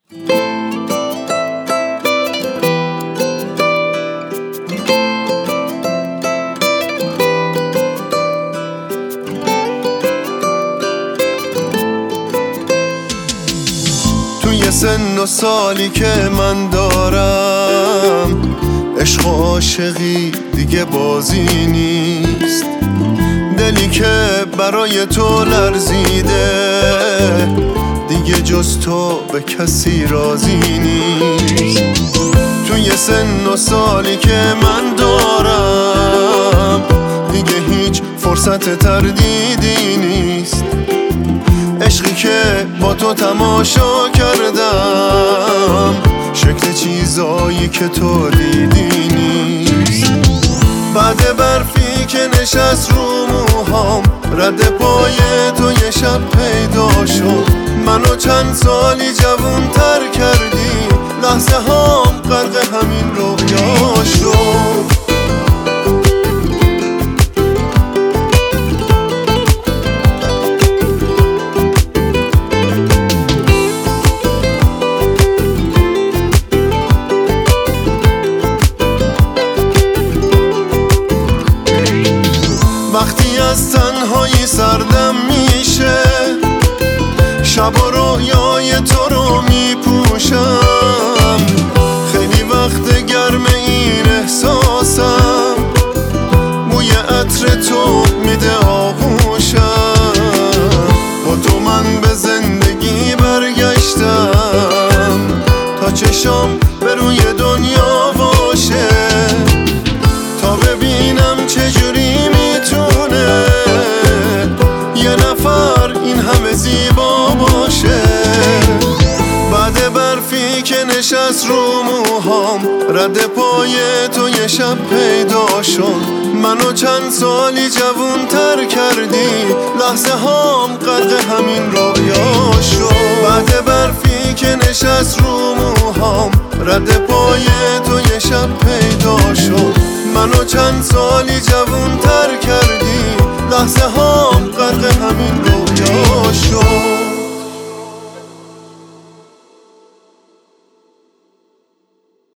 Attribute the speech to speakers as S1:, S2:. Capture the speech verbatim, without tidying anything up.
S1: توی سن و سالی که من دارم، عشق و عاشقی دیگه بازی نیست. دلی که برای تو لرزیده دیگه جز تو به کسی راضی نیست. توی سن و سالی که من دارم دیگه هیچ فرصت تردیدی نیست. عشقی که با تو تماشا کردم شکل چیزایی که تو دیدی نیست. بعد برفی که نشست رو موهام، رد پای تو یه شب پیدا شد. منو چند سالی جوون تر کردی، لحظه هام غرق همین رویا شد. وقتی از تنهایی سردم میشه، شب و رویای تو رو میپوشم. خیلی وقت گرم این احساسم، بوی عطر تو میده آغوشم. با تو من به زندگی برگشتم تا چشام به روی دنیا باشه، تا ببینم چجوری میتونه یه نفر این همه زیبا باشه. بعد برفی که نشست رو موهام، رد پای تو یه شب پیدا شد. منو چند سالی جوون تر کردی، لحظه هام غرق همین رویا شد. بعد برفی که نشست رو موهام، رد پای تو یه شب پیدا شد. منو چند سالی جوون تر کردی، لحظه هام غرق همین رویا شد.